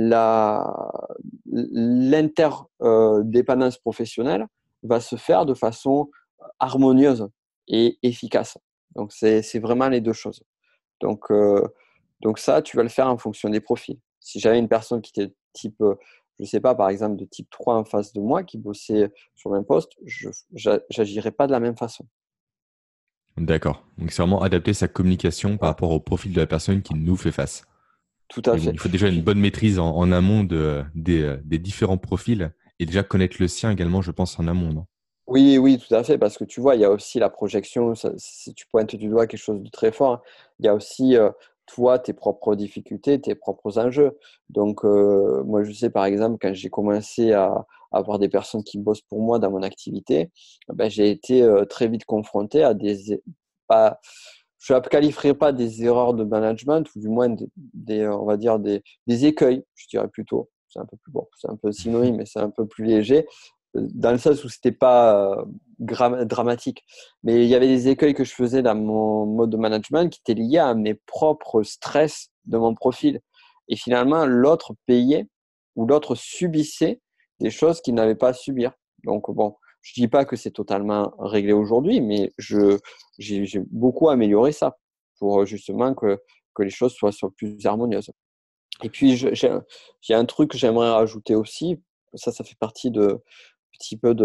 l'interdépendance professionnelle va se faire de façon harmonieuse et efficace. Donc, c'est vraiment les deux choses. Donc, donc ça, tu vas le faire en fonction des profils. Si j'avais une personne qui était type, je ne sais pas, par exemple, de type 3 en face de moi, qui bossait sur un poste, je n'agirais pas de la même façon. D'accord. Donc, c'est vraiment adapter sa communication par Voilà, rapport au profil de la personne qui nous fait face. tout à Mais bon, fait. il faut déjà une bonne maîtrise en amont des différents profils et déjà connaître le sien également, je pense, en amont, non? Oui, oui, tout à fait, parce que tu vois, il y a aussi la projection, si tu pointes du doigt quelque chose de très fort, hein, il y a aussi, toi, tes propres difficultés, tes propres enjeux. Donc, moi, je sais, par exemple, quand j'ai commencé à avoir des personnes qui bossent pour moi dans mon activité, ben, j'ai été très vite confronté à pas, je ne qualifierais pas des erreurs de management, ou du moins on va dire des écueils, je dirais plutôt. C'est un peu plus bon, c'est un peu synonyme, mais c'est un peu plus léger dans le sens où c'était pas dramatique. Mais il y avait des écueils que je faisais dans mon mode de management qui étaient liés à mes propres stress de mon profil. Et finalement, l'autre payait ou l'autre subissait des choses qu'il n'avait pas à subir. Donc bon, je dis pas que c'est totalement réglé aujourd'hui, mais j'ai beaucoup amélioré ça pour justement que les choses soient plus harmonieuses. Et puis, j'ai un truc que j'aimerais rajouter aussi. Ça fait partie petit peu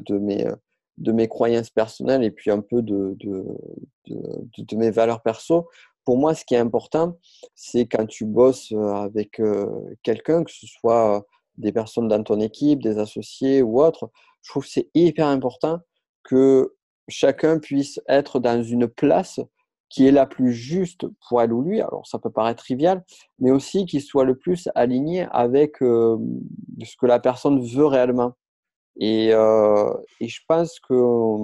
de mes croyances personnelles et puis un peu de mes valeurs perso. Pour moi, ce qui est important, c'est quand tu bosses avec quelqu'un, que ce soit des personnes dans ton équipe, des associés ou autres, je trouve que c'est hyper important que chacun puisse être dans une place qui est la plus juste pour elle ou lui. Alors, ça peut paraître trivial, mais aussi qu'il soit le plus aligné avec ce que la personne veut réellement. Et je pense qu'on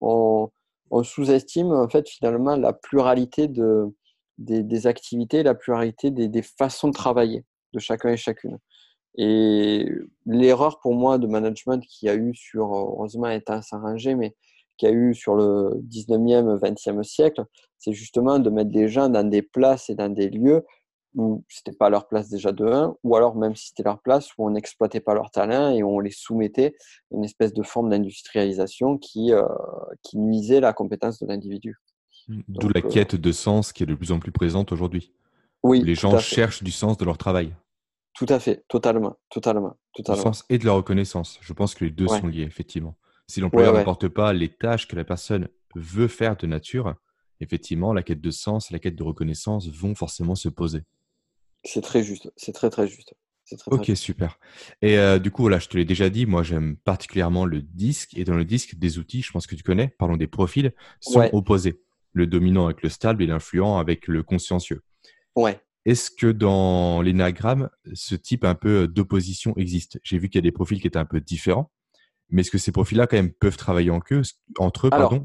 on sous-estime en fait finalement la pluralité des activités, la pluralité des façons de travailler de chacun et chacune. Et l'erreur pour moi de management qu'il y a eu sur, heureusement elle est à s'arranger, mais qu'il y a eu sur le 19e, 20e siècle, c'est justement de mettre des gens dans des places et dans des lieux où c'était pas leur place déjà de un, ou alors même si c'était leur place, où on n'exploitait pas leur talent et on les soumettait à une espèce de forme d'industrialisation qui nuisait la compétence de l'individu. D'où Donc, la quête de sens qui est de plus en plus présente aujourd'hui, où oui, les tout gens à fait. cherchent du sens de leur travail, Tout à fait. Totalement. Totalement. du Totalement. sens et de la reconnaissance. Je pense que les deux Ouais. sont liés, effectivement. Si Ouais, l'employeur ouais. n'apporte pas les tâches que la personne veut faire de nature, effectivement, la quête de sens et la quête de reconnaissance vont forcément se poser. C'est très juste. C'est très, très juste. C'est très, très Ok, juste. super. Et du coup, voilà, je te l'ai déjà dit, moi j'aime particulièrement le disque. Et dans le disque, des outils, je pense que tu connais, parlons des profils, sont Ouais. opposés. Le dominant avec le stable et l'influent avec le consciencieux. Ouais. Est-ce que dans l'énagramme, ce type un peu d'opposition existe? J'ai vu qu'il y a des profils qui étaient un peu différents, mais est-ce que ces profils-là, quand même, peuvent travailler entre eux, Alors, pardon?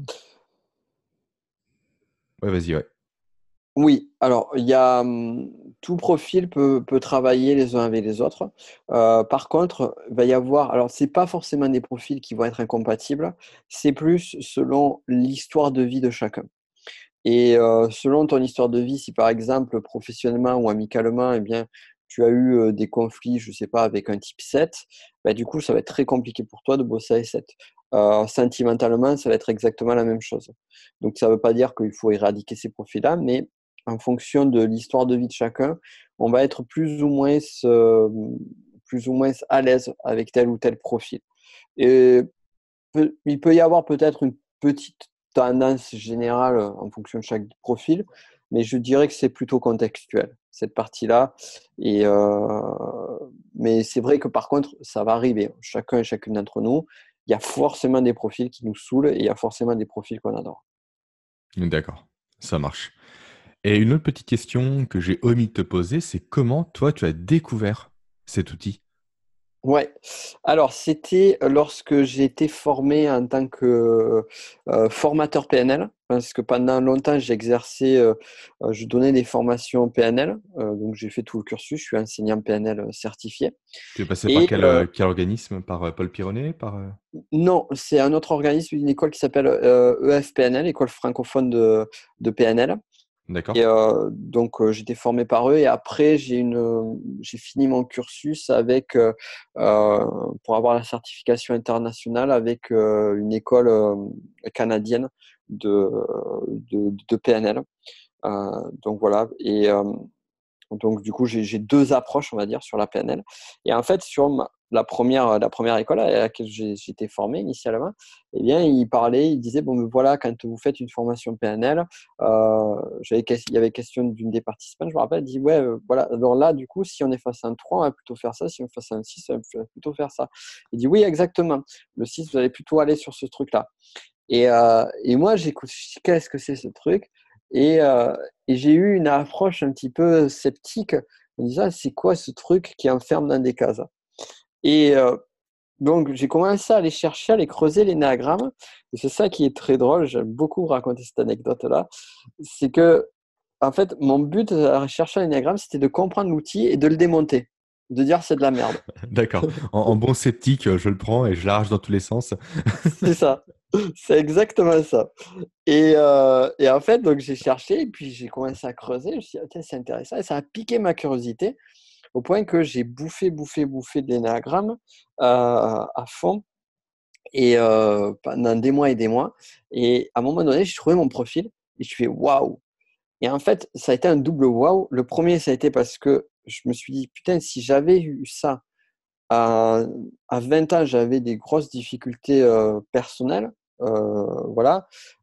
Ouais, vas-y, ouais. oui. Alors, il y a tout profil peut travailler les uns avec les autres. Par contre, il va y avoir. Alors, c'est pas forcément des profils qui vont être incompatibles. C'est plus selon l'histoire de vie de chacun. Et selon ton histoire de vie, si par exemple, professionnellement ou amicalement, eh bien, tu as eu des conflits, je sais pas, avec un type 7, bah, du coup, ça va être très compliqué pour toi de bosser avec 7. Sentimentalement, ça va être exactement la même chose. Donc, ça ne veut pas dire qu'il faut éradiquer ces profils-là, mais en fonction de l'histoire de vie de chacun, on va être plus ou moins à l'aise avec tel ou tel profil. Et il peut y avoir peut-être une petite tendance générale en fonction de chaque profil, mais je dirais que c'est plutôt contextuel, cette partie-là. Et, mais c'est vrai que par contre, ça va arriver. Chacun et chacune d'entre nous, il y a forcément des profils qui nous saoulent et il y a forcément des profils qu'on adore. D'accord, ça marche. Et une autre petite question que j'ai omis de te poser, c'est comment toi tu as découvert cet outil? Ouais. Alors, c'était lorsque j'ai été formé en tant que formateur PNL, parce que pendant longtemps, j'ai exercé, je donnais des formations PNL, donc j'ai fait tout le cursus, je suis enseignant PNL certifié. Tu es passé par Et quel organisme? Par Paul Pironnet? non, c'est un autre organisme, une école qui s'appelle EFPNL, École francophone de PNL. Et D'accord. donc, j'étais formé par eux et après, j'ai fini mon cursus avec, pour avoir la certification internationale avec une école canadienne de, de PNL. Donc voilà. Et donc, du coup, j'ai deux approches, on va dire, sur la PNL. Et en fait, sur la première école à laquelle j'étais formé initialement, eh bien, il disait, bon, mais voilà, quand vous faites une formation PNL, il y avait question d'une des participants, je me rappelle, il dit, ouais, voilà, alors là, du coup, si on est face à un 3, on va plutôt faire ça, si on est face à un 6, on va plutôt faire ça. Il dit, oui, exactement. Le 6, vous allez plutôt aller sur ce truc-là. Et moi, j'écoute, je dis, qu'est-ce que c'est ce truc? Et, euh, et j'ai eu une approche un petit peu sceptique en disant, ah, c'est quoi ce truc qui enferme dans des cases? Et donc, j'ai commencé à aller chercher, à aller creuser l'énéagramme. Et c'est ça qui est très drôle, j'aime beaucoup raconter cette anecdote-là. C'est que, en fait, mon but à chercher l'énéagramme, c'était de comprendre l'outil et de le démonter. De dire c'est de la merde. D'accord. En bon sceptique, je le prends et je l'arrache dans tous les sens. C'est ça. C'est exactement ça. Et en fait, donc j'ai cherché et puis j'ai commencé à creuser. Je me suis dit, ah, tiens, c'est intéressant. Et ça a piqué ma curiosité au point que j'ai bouffé de l'énéagramme à fond et pendant des mois et des mois. Et à un moment donné, j'ai trouvé mon profil et je fais waouh. Et en fait, ça a été un double waouh. Le premier, ça a été parce que je me suis dit, putain, si j'avais eu ça à, à 20 ans, j'avais des grosses difficultés personnelles. Voilà.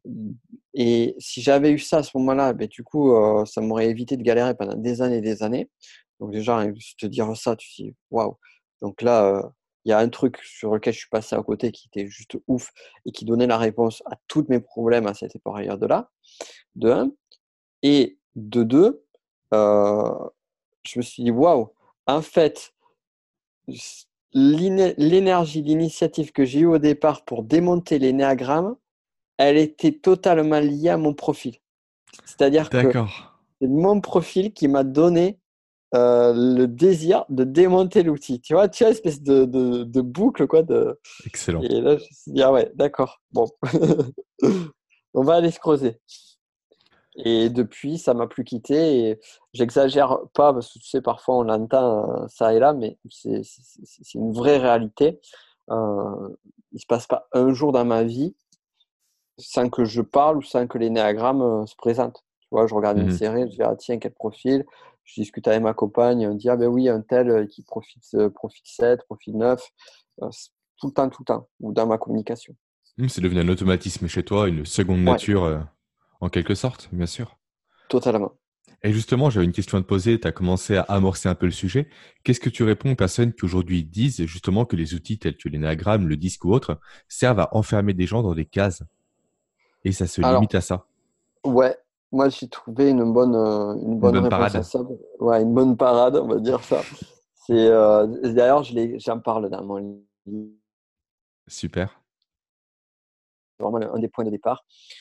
Et si j'avais eu ça à ce moment-là, ben, du coup, ça m'aurait évité de galérer pendant des années et des années. Donc déjà, rien que de te dire ça, tu te dis, waouh. Donc là, il y a un truc sur lequel je suis passé à côté qui était juste ouf et qui donnait la réponse à tous mes problèmes à cette période-là, de un. Et de deux, euh, je me suis dit, waouh, en fait, l'énergie, l'initiative que j'ai eue au départ pour démonter l'énéagramme, elle était totalement liée à mon profil. C'est-à-dire que D'accord. c'est mon profil qui m'a donné le désir de démonter l'outil. Tu vois, espèce de boucle, quoi. Excellent. Et là, je me suis dit, ah ouais, d'accord, bon, on va aller se creuser. Et depuis, ça m'a plus quitté. Et j'exagère pas parce que tu sais, parfois on l'entend ça et là, mais c'est une vraie réalité. Il se passe pas un jour dans ma vie sans que je parle ou sans que l'énéagramme se présente. Tu vois, je regarde une Mhm. série, je dis ah tiens quel profil. Je discute avec ma compagne, on dit ah ben oui un tel qui profite 7, profil 9, tout le temps, ou dans ma communication. C'est devenu un automatisme chez toi, une seconde Ouais, nature, en quelque sorte, bien sûr. totalement. Et justement, j'avais une question à te poser. Tu as commencé à amorcer un peu le sujet. Qu'est-ce que tu réponds aux personnes qui aujourd'hui disent justement que les outils tels que l'énagramme, le disque ou autre servent à enfermer des gens dans des cases et ça se Alors limite à ça? ouais, moi j'ai trouvé une Une bonne bonne réponse à parade? ça. Ouais, une bonne parade, on va dire ça. D'ailleurs, j'en parle dans mon livre, Super. vraiment un des points de départ.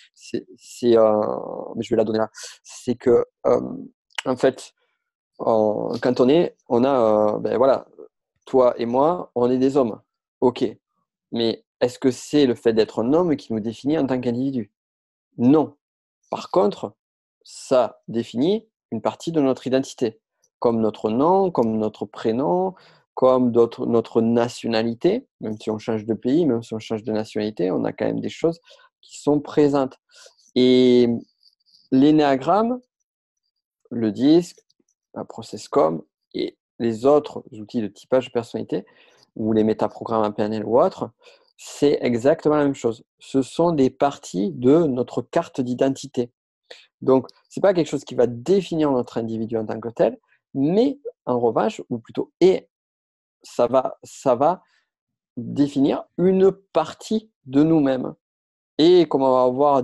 Mais je vais la donner là. C'est que, en fait, quand on a, ben voilà, toi et moi, on est des hommes. Ok. Mais est-ce que c'est le fait d'être un homme qui nous définit en tant qu'individu? Non. Par contre, ça définit une partie de notre identité, comme notre nom, comme notre prénom, comme notre nationalité. Même si on change de pays, même si on change de nationalité, on a quand même des choses qui sont présentes. Et l'énéagramme, le disque, la processcom et les autres outils de typage de personnalité, ou les métaprogrammes en PNL ou autres, c'est exactement la même chose. Ce sont des parties de notre carte d'identité. Donc, ce n'est pas quelque chose qui va définir notre individu en tant que tel, mais en revanche, ou plutôt, et ça va définir une partie de nous-mêmes. Et comme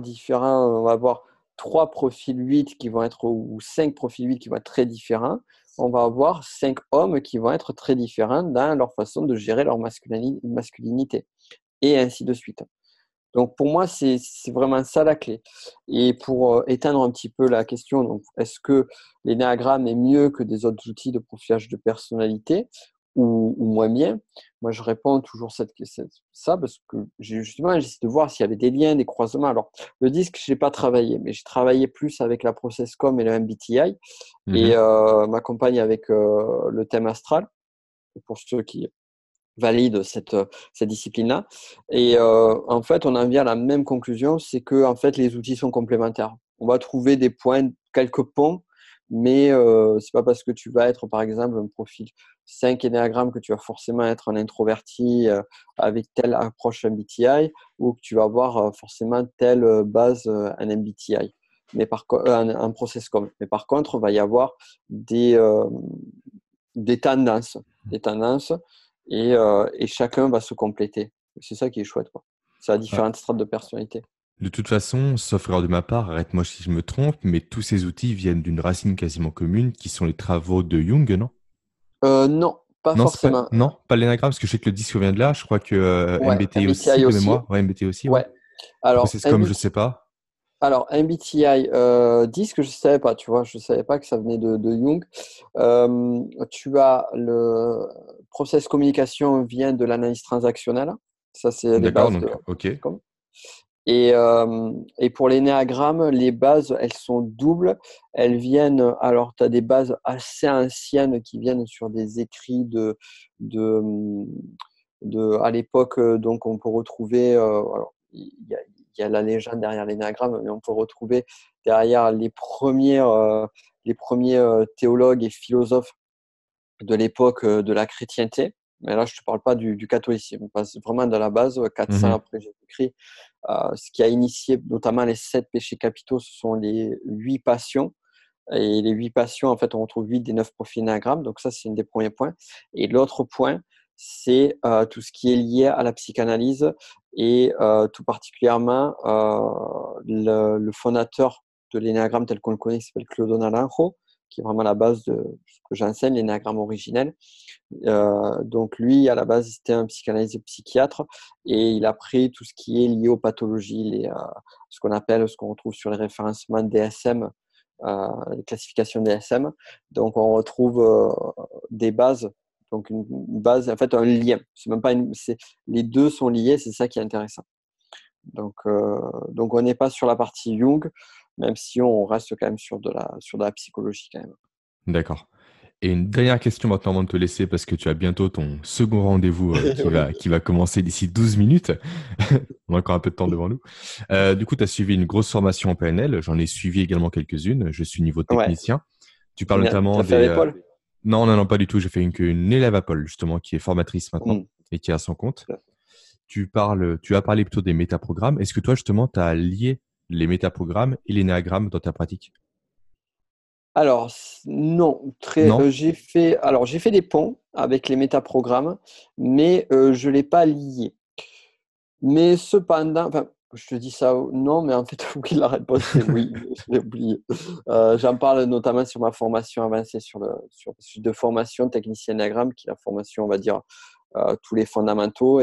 on va avoir 3 profils 8 qui vont être, ou 5 profils 8 qui vont être très différents, on va avoir 5 hommes qui vont être très différents dans leur façon de gérer leur masculinité, et ainsi de suite. Donc pour moi, c'est vraiment ça la clé. Et pour éteindre un petit peu la question, donc, est-ce que l'énéagramme est mieux que des autres outils de profilage de personnalité ou moins bien? Moi, je réponds toujours ça parce que justement, j'essaie de voir s'il y avait des liens, des croisements. Alors, le disque, je n'ai pas travaillé, mais j'ai travaillé plus avec la ProcessCom et le MBTI et Mhm. ma compagne avec le thème astral, pour ceux qui valide cette discipline-là. Et en fait, on en vient à la même conclusion, c'est que en fait, les outils sont complémentaires. On va trouver des points, quelques ponts, mais c'est pas parce que tu vas être, par exemple, un profil 5 énéagrammes que tu vas forcément être un introverti avec telle approche MBTI ou que tu vas avoir forcément telle base un MBTI. Mais un process comme. Mais par contre, il va y avoir des, euh, des tendances, des tendances et chacun va se compléter. C'est ça qui est chouette, quoi. Ça a Ah, différentes strates de personnalité. de toute façon, sauf erreur de ma part, arrête-moi si je me trompe, mais tous ces outils viennent d'une racine quasiment commune, qui sont les travaux de Jung, non? Non, pas Non, c'est pas, forcément. non, pas l'énagramme, parce que je sais que le disque vient de là. Je crois que Ouais, MBTI aussi, MBTI de aussi. mémoire. Ouais, MBTI aussi, ouais. Ouais. Alors, Process comme, je sais pas. MBTI, disent que je ne savais pas, tu vois, je ne savais pas que ça venait de Jung. Tu as le process communication vient de l'analyse transactionnelle. Ça, c'est les D'accord, bases de donc, ok. com. Et pour l'énéagramme, les bases, elles sont doubles. Elles viennent, alors tu as des bases assez anciennes qui viennent sur des écrits de, à l'époque, donc on peut retrouver, alors il y a la légende derrière l'énéagramme, mais on peut retrouver derrière les premiers théologues et philosophes de l'époque de la chrétienté. Mais là, je ne te parle pas du catholicisme, on passe vraiment de la base, 400 Mhm. après Jésus-Christ. Ce qui a initié notamment les 7 péchés capitaux, ce sont les 8 passions. Et les 8 passions, en fait, on retrouve 8 des 9 profils énagrammes. Donc ça, c'est un des premiers points. Et l'autre point, c'est tout ce qui est lié à la psychanalyse et tout particulièrement le fondateur de l'énéagramme tel qu'on le connaît, qui s'appelle Claudio Naranjo, qui est vraiment la base de ce que j'enseigne, l'énéagramme originel. Donc lui, à la base, c'était un psychanalyste psychiatre et il a pris tout ce qui est lié aux pathologies, ce qu'on appelle, ce qu'on retrouve sur les référencements DSM, les classifications DSM. Donc on retrouve des bases, donc une base, en fait un lien. C'est même pas les deux sont liés, c'est ça qui est intéressant. Donc on n'est pas sur la partie Jung, même si on reste quand même sur de la psychologie quand même. D'accord. Et une dernière question maintenant avant de te laisser, parce que tu as bientôt ton second rendez-vous Oui. qui va commencer d'ici 12 minutes. On a encore un peu de temps devant nous. Du coup, tu as suivi une grosse formation en PNL. J'en ai suivi également quelques-unes. Je suis niveau Ouais, technicien. Tu parles génial. notamment T'as fait des... avec Paul? Non, non, non, pas du tout. J'ai fait une élève à Paul, justement, qui est formatrice maintenant Hmm. et qui a son compte. Tu as parlé plutôt des métaprogrammes. Est-ce que toi, justement, tu as lié les métaprogrammes et les néagrammes dans ta pratique? Alors, non, Non? j'ai fait des ponts avec les métaprogrammes, mais je ne l'ai pas lié. Mais cependant, enfin, je te dis ça, non, mais en fait, oui, la réponse c'est oui, je l'ai oublié. J'en parle notamment sur ma formation avancée, sur le suite de formation technicien diagramme, qui est la formation, on va dire, tous les fondamentaux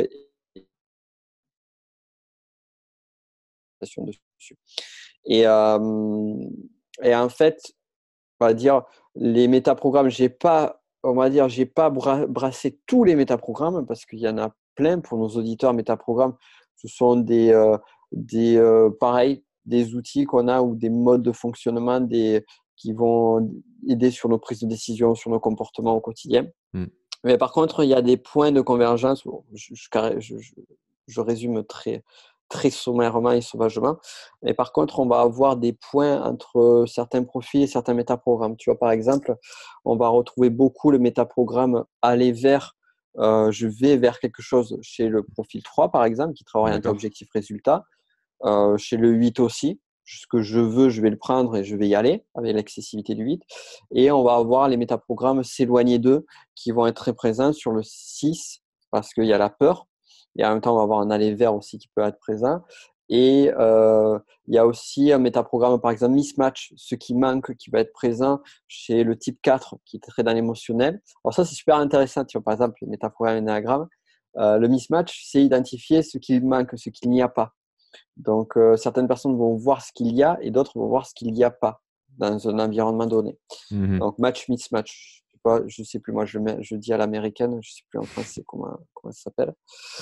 dessus. Et, euh, et en fait, on va dire, les métaprogrammes, j'ai pas brassé tous les métaprogrammes parce qu'il y en a plein pour nos auditeurs. Métaprogrammes, ce sont pareil, des outils qu'on a ou des modes de fonctionnement qui vont aider sur nos prises de décision, sur nos comportements au quotidien. Hmm. Mais par contre, il y a des points de convergence. Bon, je résume très sommairement et sauvagement. Mais par contre, on va avoir des points entre certains profils et certains métaprogrammes. Tu vois, par exemple, on va retrouver beaucoup le métaprogramme aller vers, je vais vers quelque chose chez le profil 3, par exemple, qui travaille orienté D'accord. objectif-résultat. Chez le 8 aussi. Ce que je veux, je vais le prendre et je vais y aller avec l'accessibilité du 8. Et on va avoir les métaprogrammes s'éloigner d'eux qui vont être très présents sur le 6 parce qu'il y a la peur. Et en même temps, on va avoir un aller vers aussi qui peut être présent. Et il y a aussi un métaprogramme, par exemple, mismatch, ce qui manque, qui va être présent chez le type 4, qui est très dans l'émotionnel. Alors ça, c'est super intéressant. Tu vois, par exemple, le métaprogramme Enneagramme, le mismatch, c'est identifier ce qui manque, ce qu'il n'y a pas. Donc, certaines personnes vont voir ce qu'il y a et d'autres vont voir ce qu'il n'y a pas dans un environnement donné. Donc, match, mismatch. Je sais plus, moi je dis à l'américaine, je sais plus en français comment ça s'appelle.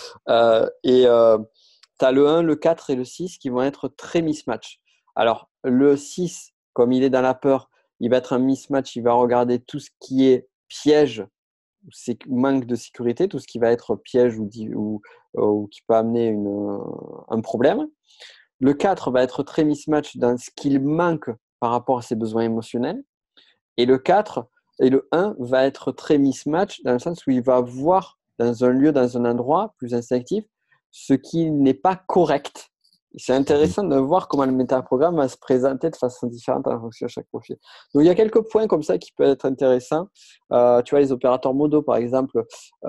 Tu as le 1, le 4 et le 6 qui vont être très mismatch. Alors, le 6, comme il est dans la peur, il va être un mismatch, il va regarder tout ce qui est piège, manque de sécurité, tout ce qui va être piège ou qui peut amener un problème. Le 4 va être très mismatch dans ce qu'il manque par rapport à ses besoins émotionnels. Et le 1 va être très mismatch dans le sens où il va voir dans un lieu, dans un endroit plus instinctif, ce qui n'est pas correct. C'est intéressant de voir comment le métaprogramme va se présenter de façon différente en fonction de chaque profil. Donc, il y a quelques points comme ça qui peuvent être intéressants. Tu vois, les opérateurs modaux, par exemple,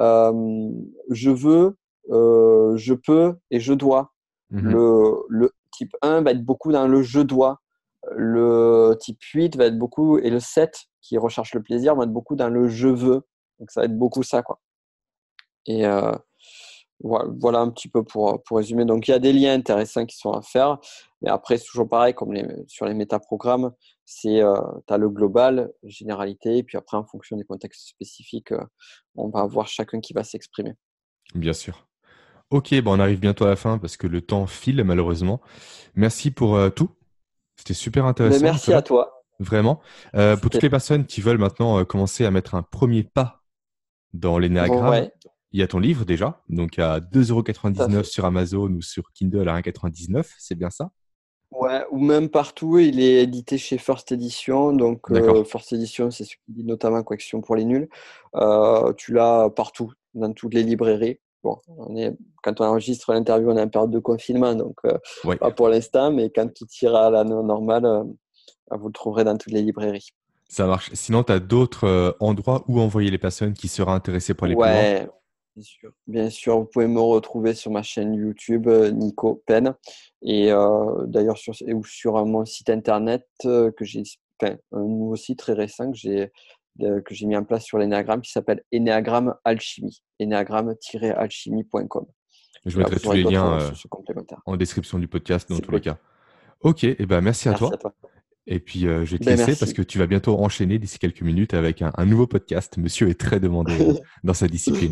je veux, je peux et je dois. Le type 1 va être beaucoup dans le je dois. Le type 8 va être beaucoup, et le 7 qui recherche le plaisir va être beaucoup dans le je veux. Donc, ça va être beaucoup ça, quoi. Et voilà un petit peu pour résumer. Donc, il y a des liens intéressants qui sont à faire. Mais après, c'est toujours pareil, comme sur les métaprogrammes, tu as le global, généralité, et puis après, en fonction des contextes spécifiques, on va avoir chacun qui va s'exprimer. Bien sûr. Ok, on arrive bientôt à la fin parce que le temps file malheureusement. Merci pour tout. C'était super Mais intéressant, merci Nicolas. à toi. Vraiment. Pour toutes les personnes qui veulent maintenant commencer à mettre un premier pas dans l'énéagramme, Ouais, il y a ton livre déjà, donc à tout à 2,99 € fait. sur Amazon ou sur Kindle à 1,99 €, c'est bien ça? Ouais, ou même partout, il est édité chez First Edition. Donc, D'accord. First Edition, c'est ce qui dit notamment Correction pour les nuls. Tu l'as partout, dans toutes les librairies. Bon, quand on enregistre l'interview, on est en période de confinement, donc Ouais, pas pour l'instant, mais quand tout ira à la normale, vous le trouverez dans toutes les librairies. ça marche. Sinon, tu as d'autres endroits où envoyer les personnes qui seraient intéressées pour aller plus loin? Ouais, bien sûr. Bien sûr, vous pouvez me retrouver sur ma chaîne YouTube, Nico Pen, et d'ailleurs ou sur mon site internet un nouveau site très récent que j'ai mis en place sur l'Enneagramme qui s'appelle Enneagramme Alchimie, enneagramme-alchimie.com. Je Et là, mettrai vous tous aurez les d'autres liens ressources complémentaires. en description du podcast dans C'est tous les cool. cas. Ok, et ben merci à Merci à toi. toi. Et puis je vais te Ben laisser parce merci. que tu vas bientôt enchaîner d'ici quelques minutes avec un nouveau podcast. Monsieur est très demandé dans sa discipline.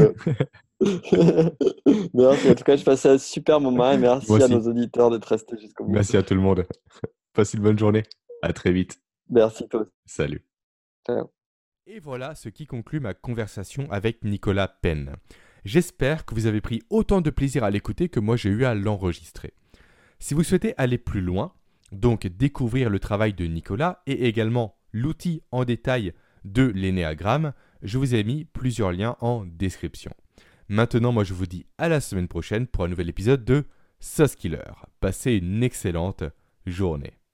Merci. En tout cas, je passais un super moment et Moi merci à nos aussi. auditeurs d'être restés jusqu'au bout. Merci à tout le monde. Passe une bonne journée. À très vite. Merci toi. Salut. Ciao. Et voilà ce qui conclut ma conversation avec Nicolas Penn. J'espère que vous avez pris autant de plaisir à l'écouter que moi j'ai eu à l'enregistrer. Si vous souhaitez aller plus loin, donc découvrir le travail de Nicolas et également l'outil en détail de l'énéagramme, je vous ai mis plusieurs liens en description. Maintenant, moi je vous dis à la semaine prochaine pour un nouvel épisode de Sauce Killer. Passez une excellente journée.